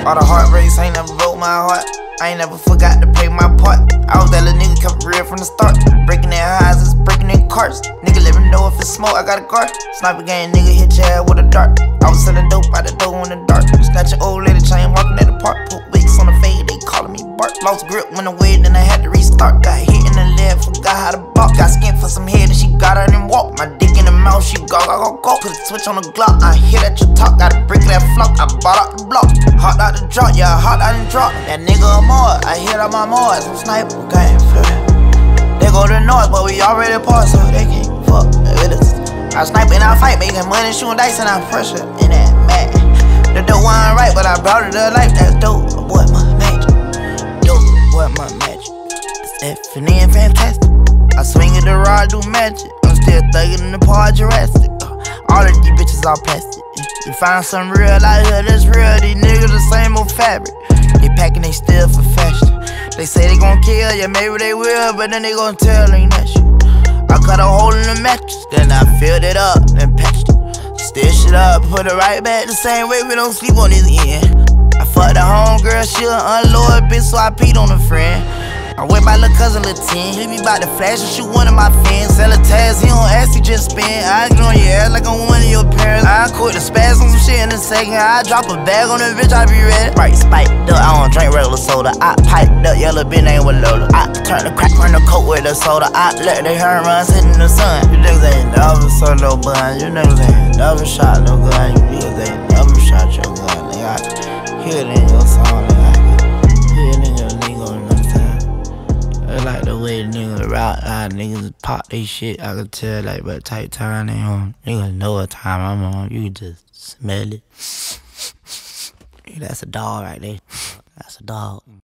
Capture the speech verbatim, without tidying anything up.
All the heartbreaks ain't never broke my heart. I ain't never forgot to play my part. I was that little nigga, kept it real from the start. Breaking in houses, breaking in carts. Nigga let me know if it's smoke, I got a car. Sniper gang, nigga hit your head with a dart. I was selling dope out the door in the dark. Snatch an old lady chain, walking at the park. Put wigs on the fade, they calling me Bart. Lost grip, went away, then I had to restart. Got hit in the leg, forgot how to balk. Got skin for some head and she got out and walk. My dick in the mouth, she go, go, go, go. Put a switch on the Glock, I hit at your talk. Got a brick that flock, I bought out the block. Hot out the drop, yeah, hot out the drop. That nigga a Mars, I hit out my Mars. I'm sniper, gang, feel that. They go to the north, but we already apart, so they can't fuck with us. I snipe and I fight, making money, shooting dice, and I pressure in that mag. The dope wasn't right, but I brought it to life. That's dope, boy, my magic. Dope, boy, my magic. It's infinite and fantastic. I swing at the rod, do magic. I'm still thugging in the part Jurassic. Uh, all of these bitches all plastic. You find some real out here that's real. These niggas the same old fabric. They packing, they still for fashion. They say they gon' kill, yeah, maybe they will, but then they gon' tell, ain't that shit. I cut a hole in the mattress, then I filled it up, then patched it. Stitched it up, put it right back the same way, we don't sleep on this end. I fucked the homegirl, she an unloyal bitch, so I peed on a friend. I'm with my little cousin, little ten. He be bout to flash and shoot one of my fans. Sell a task, he don't ask, he just spin. I get on your ass like I'm one of your parents. I quit the spaz on some shit in a second. I drop a bag on the bitch, I be ready. Right, spiked up, I don't drink regular soda. I piped up, yellow bitch name with Lola. I turn the crack from the coat with the soda. I let the hair run, sit in the sun. You niggas ain't never sold no bun. You niggas ain't never shot no gun. You niggas ain't never shot your gun. Nigga, I can hear it in your song. Nigga, I can hear it in your lingo. I like the way the niggas rock, how niggas pop they shit. I can tell like what type time they on. Niggas know what time I'm on. You can just smell it. That's a dog right there. That's a dog.